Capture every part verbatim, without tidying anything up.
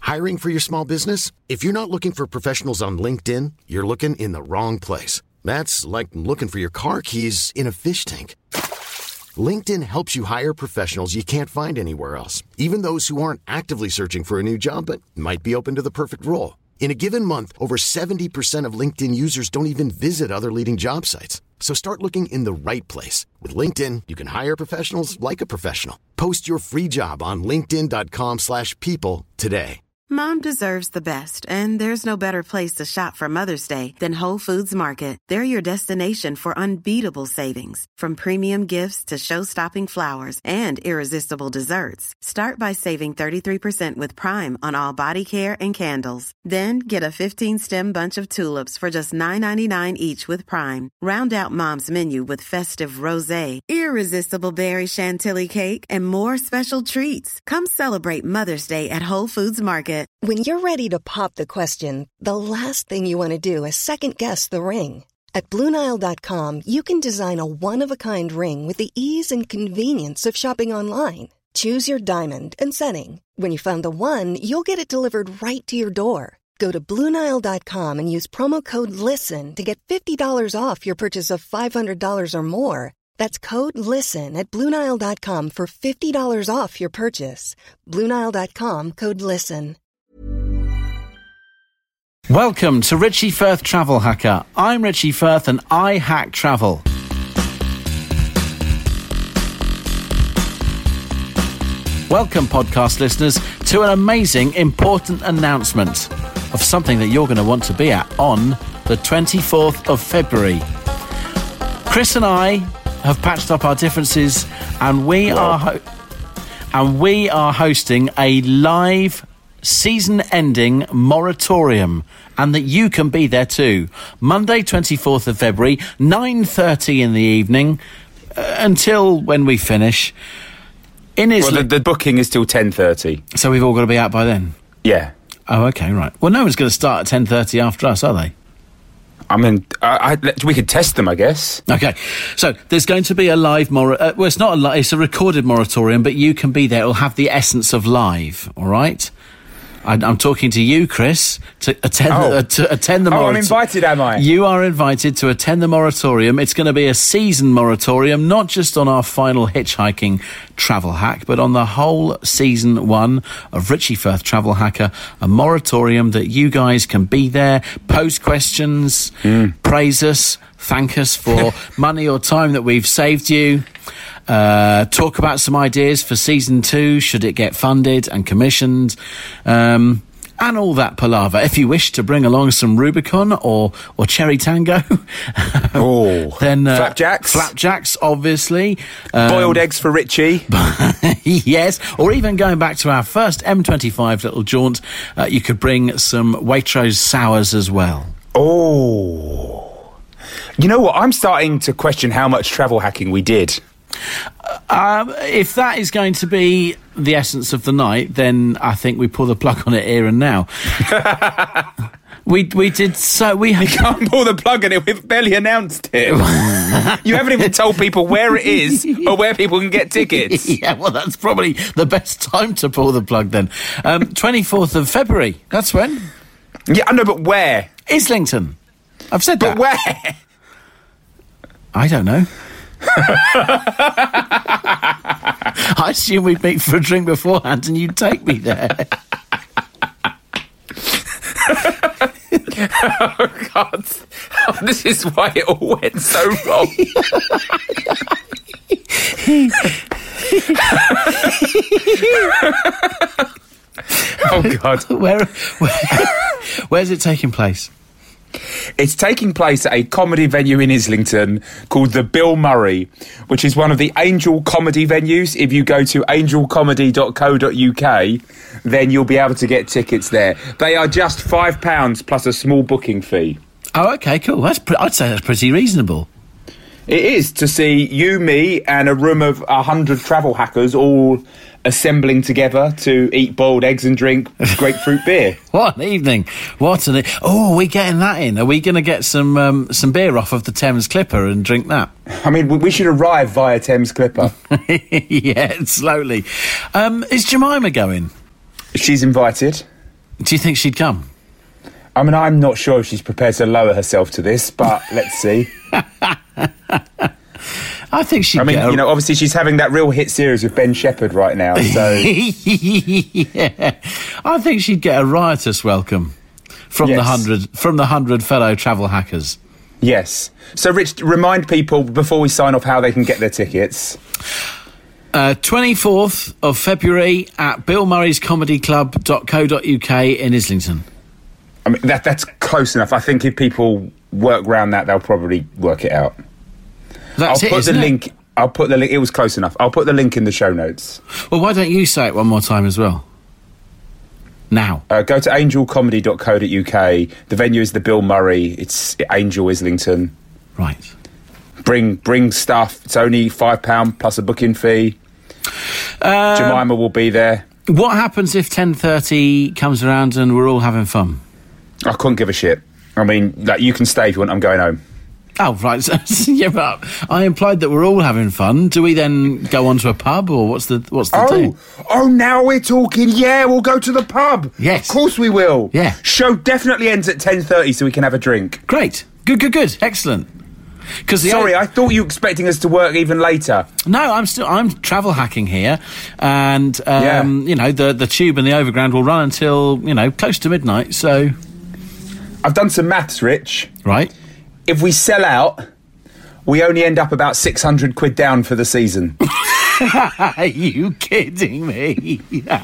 Hiring for your small business? If you're not looking for professionals on LinkedIn, you're looking in the wrong place. That's like looking for your car keys in a fish tank. LinkedIn helps you hire professionals you can't find anywhere else, even those who aren't actively searching for a new job but might be open to the perfect role. In a given month, over seventy percent of LinkedIn users don't even visit other leading job sites. So start looking in the right place. With LinkedIn, you can hire professionals like a professional. Post your free job on linkedin.com slash people today. Mom deserves the best, and there's no better place to shop for Mother's Day than Whole Foods Market. They're your destination for unbeatable savings, from premium gifts to show-stopping flowers and irresistible desserts. Start by saving thirty-three percent with Prime on all body care and candles. Then get a fifteen-stem bunch of tulips for just nine ninety-nine each with Prime. Round out Mom's menu with festive rosé, irresistible berry chantilly cake, and more special treats. Come celebrate Mother's Day at Whole Foods Market. When you're ready to pop the question, the last thing you want to do is second-guess the ring. At Blue Nile dot com, you can design a one-of-a-kind ring with the ease and convenience of shopping online. Choose your diamond and setting. When you find the one, you'll get it delivered right to your door. Go to Blue Nile dot com and use promo code LISTEN to get fifty dollars off your purchase of five hundred dollars or more. That's code LISTEN at Blue Nile dot com for fifty dollars off your purchase. Blue Nile dot com, code LISTEN. Welcome to Richie Firth Travel Hacker. I'm Richie Firth and I hack travel. Welcome, podcast listeners, to an amazing, important announcement of something that you're going to want to be at on the twenty-fourth of February. Chris and I have patched up our differences and we Whoa. are ho- and we are hosting a live season-ending moratorium, and that you can be there too. Monday, twenty-fourth of February, nine thirty in the evening, uh, until when we finish. In Islington. Well, the, the booking is till ten thirty. So we've all got to be out by then? Yeah. Oh, okay, right. Well, no one's going to start at ten thirty after us, are they? I mean, I, I, we could test them, I guess. Okay, so there's going to be a live mor- uh, well, it's not a li- it's a recorded moratorium, but you can be there. It'll have the essence of live, all right? I, I'm talking to you, Chris, to attend, oh. uh, to attend the moratorium. Oh, I'm moratorium. invited, am I? You are invited to attend the moratorium. It's going to be a season moratorium, not just on our final hitchhiking travel hack, but on the whole season one of Richie Firth Travel Hacker, a moratorium that you guys can be there, pose questions, mm. praise us, thank us for money or time that we've saved you. Uh, talk about some ideas for season two, should it get funded and commissioned, um, and all that palaver. If you wish to bring along some Rubicon or or Cherry Tango, oh, then uh, flapjacks, flapjacks, obviously, um, boiled eggs for Richie, yes, or even going back to our first M twenty-five little jaunt, uh, you could bring some Waitrose sours as well. Oh, you know what? I'm starting to question how much travel hacking we did. Um, if that is going to be the essence of the night, then I think we pull the plug on it here and now. we we did so we you can't pull the plug on it. We've barely announced it. You haven't even told people where it is or where people can get tickets. Yeah, well, that's probably the best time to pull the plug then. Um, twenty-fourth of February. That's when. Yeah, I know, but where? Islington. I've said but that. But where? I don't know. I assume we'd meet for a drink beforehand and you'd take me there. Oh, God. Oh, this is why it all went so wrong. Oh, God. Where, where, where's it taking place? It's taking place at a comedy venue in Islington called the Bill Murray, which is one of the Angel Comedy venues. If you go to angel comedy dot co dot uk, then you'll be able to get tickets there. They are just five pounds plus a small booking fee. Oh, okay, cool. That's pre- I'd say that's pretty reasonable. It is, to see you, me, and a room of a hundred travel hackers all assembling together to eat boiled eggs and drink grapefruit beer. What an evening. What an e- Oh, are we getting that in? Are we going to get some um, some beer off of the Thames Clipper and drink that? I mean, we should arrive via Thames Clipper. Yeah, slowly. Um, is Jemima going? She's invited. Do you think she'd come? I mean, I'm not sure if she's prepared to lower herself to this, but let's see. I think she'd I mean, get a... you know, obviously she's having that real hit series with Ben Shepherd right now, so... yeah. I think she'd get a riotous welcome from Yes. the hundred from the hundred fellow travel hackers. Yes. So, Rich, remind people, before we sign off, how they can get their tickets. Uh, twenty-fourth of February at bill murrays comedy club dot co dot uk in Islington. I mean, that that's close enough. I think if people work around that, they'll probably work it out. That's I'll it, put isn't the it? link... I'll put the link... It was close enough. I'll put the link in the show notes. Well, why don't you say it one more time as well? Now. Uh, go to angel comedy dot co dot uk. The venue is the Bill Murray. It's Angel Islington. Right. Bring bring stuff. It's only five pounds plus a booking fee. Uh, Jemima will be there. What happens if ten thirty comes around and we're all having fun? I couldn't give a shit. I mean, like, you can stay if you want. I'm going home. Oh, right. yeah, but I implied that we're all having fun. Do we then go on to a pub, or what's the what's the Oh, deal? oh! Now we're talking. Yeah, we'll go to the pub. Yes. Of course we will. Yeah. Show definitely ends at ten thirty, so we can have a drink. Great. Good, good, good. Excellent. Because Sorry, I thought you were expecting us to work even later. No, I'm still I'm travel hacking here, and um, Yeah. you know the the tube and the overground will run until you know close to midnight. So, I've done some maths, Rich. right. If we sell out, we only end up about six hundred quid down for the season. Are you kidding me?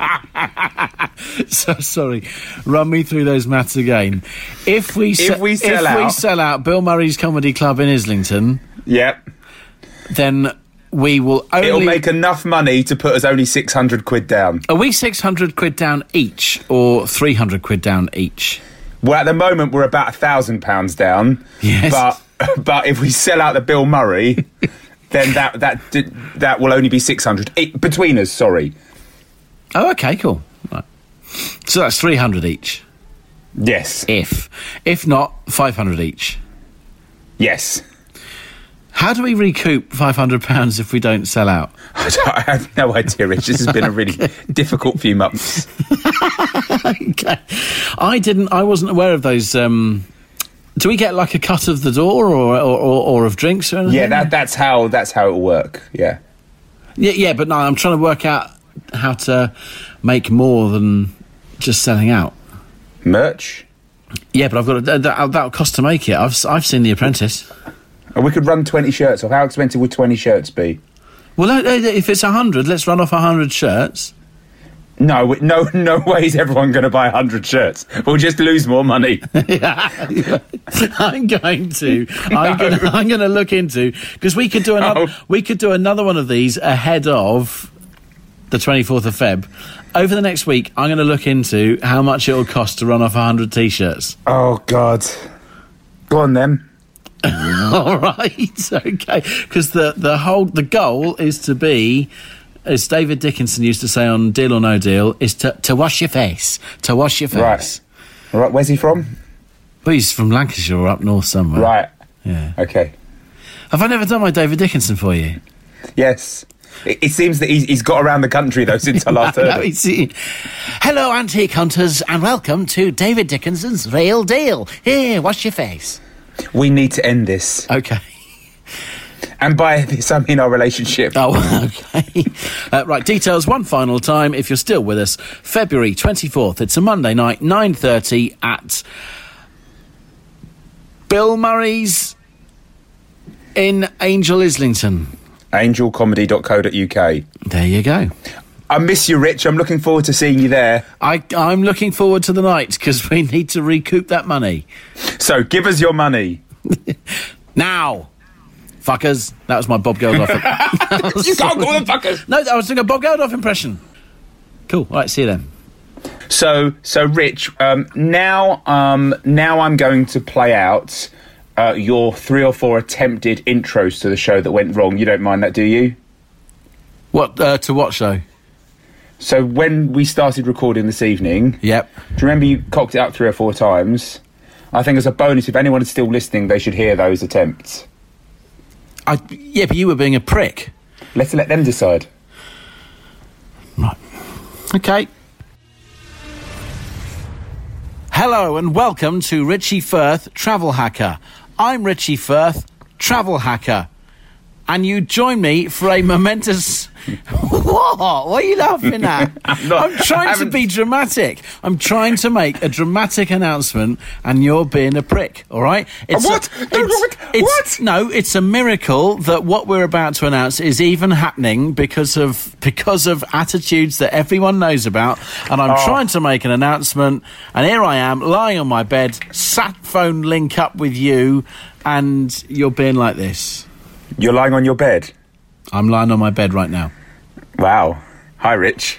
so sorry. Run me through those maths again. If we se- If we sell if we out- sell out Bill Murray's Comedy Club in Islington, Yep. then we will only. It'll make enough money to put us only six hundred quid down. Are we six hundred quid down each, or three hundred quid down each? Well, at the moment, we're about a thousand pounds down. Yes. But but if we sell out the Bill Murray, then that that that will only be six hundred it, between us. Sorry. Oh, okay, cool. Right. So that's three hundred each. Yes. If if not, five hundred each. Yes. How do we recoup five hundred pounds if we don't sell out? I, don't, I have no idea, Rich. This has been a really difficult few months. Okay. I didn't. I wasn't aware of those. Um, do we get like a cut of the door, or or, or, or of drinks or anything? Yeah, that that's how that's how it'll work. Yeah. Yeah, yeah. But no, I'm trying to work out how to make more than just selling out. Merch. Yeah, but I've got to, that, that'll cost to make it. I've I've seen The Apprentice. And we could run twenty shirts off. How expensive would twenty shirts be? Well, uh, if it's a hundred, let's run off a hundred shirts. No, we- no, no way is everyone going to buy a hundred shirts. We'll just lose more money. I'm going to. I'm going. to I'm going to look into because we could do another. Oh. We could do another one of these ahead of the twenty-fourth of Feb. Over the next week, I'm going to look into how much it will cost to run off a hundred t-shirts. Oh God. Go on then. All right, okay. Because the the whole the goal is to be, as David Dickinson used to say on Deal or No Deal, is to to wash your face, to wash your face. Right. All right. Where's he from? Well, he's from Lancashire or up north somewhere. Right. Yeah. Okay. Have I never done my David Dickinson for you? Yes. It, it seems that he's, he's got around the country though since I last heard No, it. it's- Hello, antique hunters, and welcome to David Dickinson's Real Deal. Here, wash your face. We need to end this, Okay. and by this I mean our relationship. Oh, okay. Uh, right, details one final time, if you're still with us. February twenty-fourth, it's a Monday night, nine thirty at Bill Murray's in Angel Islington. angel comedy dot co dot uk. There you go. I miss you, Rich. I'm looking forward to seeing you there. I, I'm looking forward to the night, because we need to recoup that money. So give us your money. Now! Fuckers. That was my Bob Geldof. You can't call them fuckers. No, I was doing a Bob Geldof impression. Cool. All right, see you then. So, so Rich, um, now, um, now I'm going to play out uh, your three or four attempted intros to the show that went wrong. You don't mind that, do you? What, uh, to what show? So when we started recording this evening, Yep. do you remember you cocked it up three or four times? I think as a bonus, if anyone is still listening, they should hear those attempts. I, yeah, but you were being a prick. Let's let them decide. Right. Okay. Hello and welcome to Richie Firth, Travel Hacker. I'm Richie Firth, Travel Hacker. And you join me for a momentous... What? What are you laughing at? I'm, not, I'm trying to be dramatic. I'm trying to make a dramatic announcement and you're being a prick, all right? It's what? A, it's, it's, what? No, it's a miracle that what we're about to announce is even happening because of because of attitudes that everyone knows about. And I'm oh. trying to make an announcement, and here I am, lying on my bed, sat phone link up with you, and you're being like this. You're lying on your bed? I'm lying on my bed right now. Wow. Hi, Rich.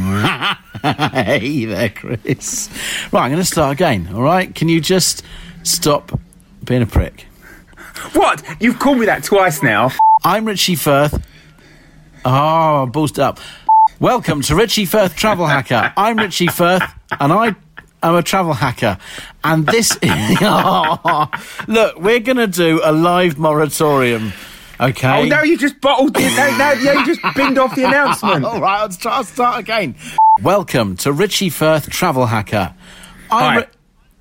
Hey there, Chris. Right, I'm going to start again, all right? Can you just stop being a prick? What? You've called me that twice now. I'm Richie Firth. Oh, ballsed up. Welcome to Richie Firth Travel Hacker. I'm Richie Firth, and I... I'm a travel hacker, and this is... oh, look, we're going to do a live moratorium, okay? Oh, no, you just bottled the... No, no, yeah, you just binned off the announcement. All right, I'll, try, I'll start again. Welcome to Richie Firth Travel Hacker. I'm Hi. Ri-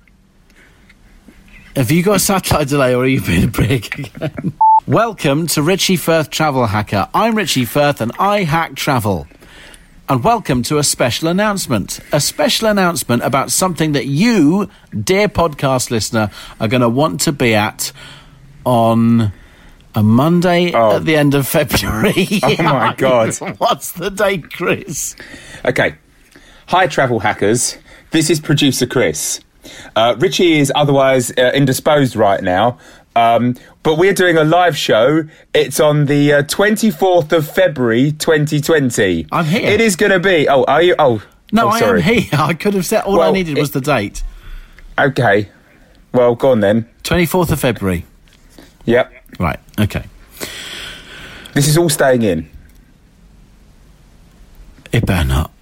Have you got a satellite delay, or are you being a prick again? Welcome to Richie Firth Travel Hacker. I'm Richie Firth, and I hack travel. And welcome to a special announcement. A special announcement about something that you, dear podcast listener, are going to want to be at on a Monday oh. at the end of February. Oh, my God. What's the date, Chris? OK. Hi, travel hackers. This is producer Chris. Uh, Richie is otherwise uh, indisposed right now. Um, but we're doing a live show. It's on the uh, twenty-fourth of February, twenty twenty. I'm here. It is going to be... Oh, are you? Oh, No, oh, I sorry. am here. I could have said... All well, I needed it, was the date. OK. Well, go on then. twenty-fourth of February. Yep. Right, OK. This is all staying in. It better not.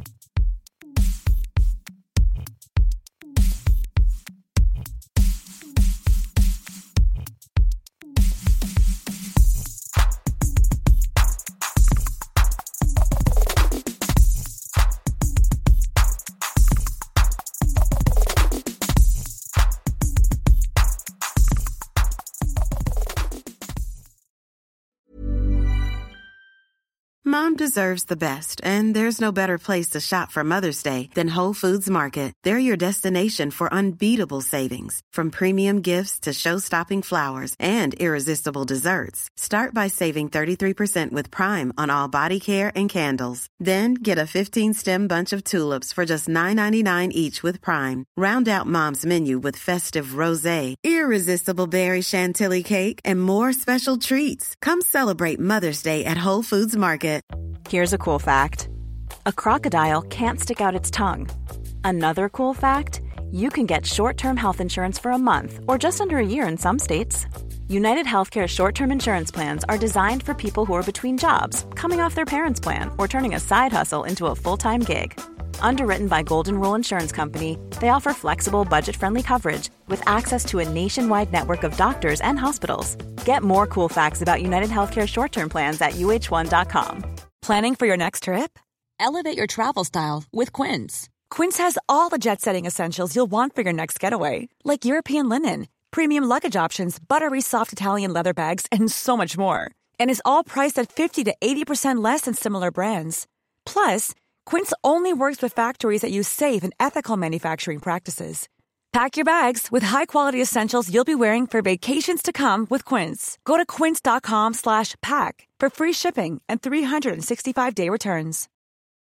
Mom deserves the best, and there's no better place to shop for Mother's Day than Whole Foods Market. They're your destination for unbeatable savings, from premium gifts to show-stopping flowers and irresistible desserts. Start by saving thirty-three percent with Prime on all body care and candles. Then get a fifteen-stem bunch of tulips for just nine ninety-nine each with Prime. Round out Mom's menu with festive rosé, irresistible berry chantilly cake, and more special treats. Come celebrate Mother's Day at Whole Foods Market. Here's a cool fact. A crocodile can't stick out its tongue. Another cool fact, you can get short-term health insurance for a month or just under a year in some states. United Healthcare short-term insurance plans are designed for people who are between jobs, coming off their parents' plan, or turning a side hustle into a full-time gig. Underwritten by Golden Rule Insurance Company, they offer flexible, budget-friendly coverage with access to a nationwide network of doctors and hospitals. Get more cool facts about United Healthcare short-term plans at U H one dot com. Planning for your next trip? Elevate your travel style with Quince. Quince has all the jet-setting essentials you'll want for your next getaway, like European linen, premium luggage options, buttery soft Italian leather bags, and so much more. And is all priced at fifty to eighty percent less than similar brands. Plus, Quince only works with factories that use safe and ethical manufacturing practices. Pack your bags with high-quality essentials you'll be wearing for vacations to come with Quince. Go to quince.com slash pack for free shipping and three sixty-five day returns.